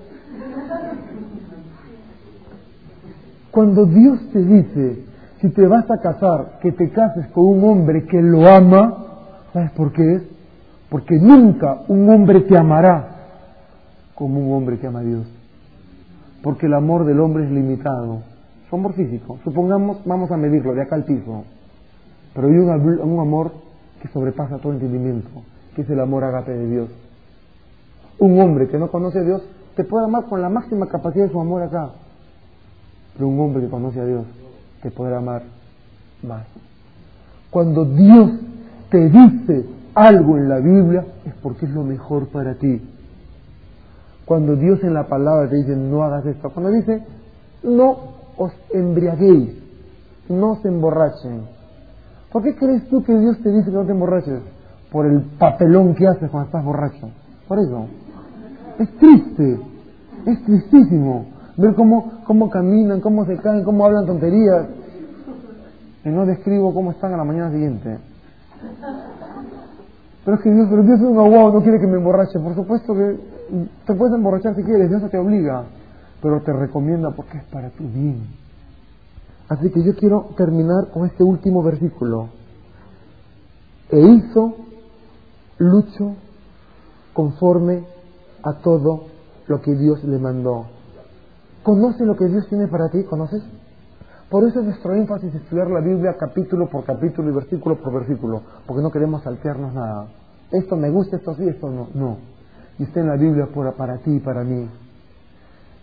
Cuando Dios te dice, si te vas a casar, que te cases con un hombre que lo ama, ¿sabes por qué es? Porque nunca un hombre te amará como un hombre que ama a Dios. Porque el amor del hombre es limitado. Su amor físico, supongamos, vamos a medirlo de acá al piso. Pero hay un, un amor que sobrepasa todo entendimiento, que es el amor ágape de Dios. Un hombre que no conoce a Dios te puede amar con la máxima capacidad de su amor acá. Pero un hombre que conoce a Dios te podrá amar más. Cuando Dios te dice algo en la Biblia es porque es lo mejor para ti. Cuando Dios en la palabra te dice no hagas esto, cuando dice no os embriaguéis, no se emborrachen, ¿por qué crees tú que Dios te dice que no te emborraches? Por el papelón que haces cuando estás borracho. Por eso es triste, es tristísimo ver cómo, cómo caminan, cómo se caen, cómo hablan tonterías. Y no describo cómo están a la mañana siguiente. Pero es que Dios, pero Dios es un aguado, no quiere que me emborrache. Por supuesto que te puedes emborrachar si quieres, Dios no te obliga, pero te recomienda porque es para tu bien. Así que yo quiero terminar con este último versículo. E hizo lucho conforme a todo lo que Dios le mandó. ¿Conoces lo que Dios tiene para ti? ¿Conoces? Por eso es nuestro énfasis estudiar la Biblia capítulo por capítulo y versículo por versículo, porque no queremos saltearnos nada. Esto me gusta, esto sí, esto no. No. Y está en la Biblia para, para ti y para mí.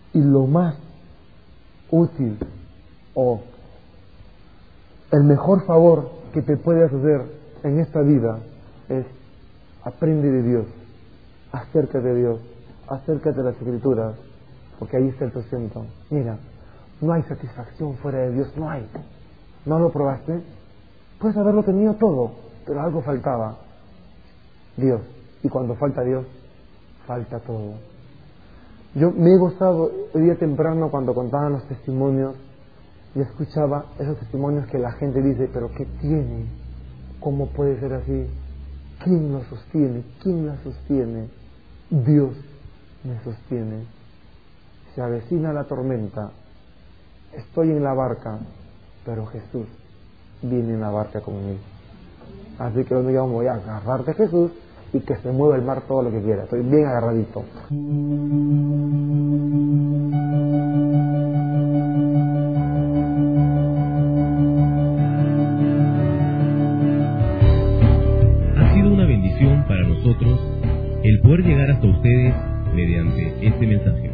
Y lo más útil o el mejor favor que te puedes hacer en esta vida es aprende de Dios, acércate de Dios, acércate de las Escrituras, porque ahí está el sustento. Mira, no hay satisfacción fuera de Dios, no hay. ¿No lo probaste? Puedes haberlo tenido todo, pero algo faltaba. Dios. Y cuando falta Dios, falta todo. Yo me he gozado el día temprano cuando contaban los testimonios y escuchaba esos testimonios que la gente dice, pero ¿qué tiene? ¿Cómo puede ser así? ¿Quién lo sostiene? ¿Quién la sostiene? Dios me sostiene. Se avecina la tormenta, estoy en la barca, pero Jesús viene en la barca conmigo. Así que lo único que voy a agarrarte a Jesús y que se mueva el mar todo lo que quiera. Estoy bien agarradito.
Ha sido una bendición para nosotros el poder llegar hasta ustedes mediante este mensaje.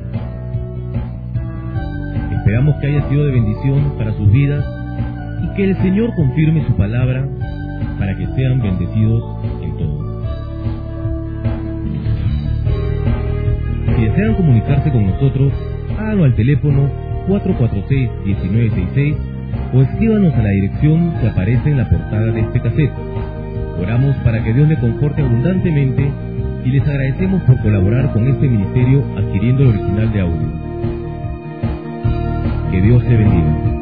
Esperamos que haya sido de bendición para sus vidas y que el Señor confirme su palabra para que sean bendecidos en todo. Si desean comunicarse con nosotros, háganlo al teléfono cuatro cuatro seis, uno nueve seis seis o escríbanos a la dirección que aparece en la portada de este cassette. Oramos para que Dios le conforte abundantemente y les agradecemos por colaborar con este ministerio adquiriendo el original de audio. Que Dios te bendiga.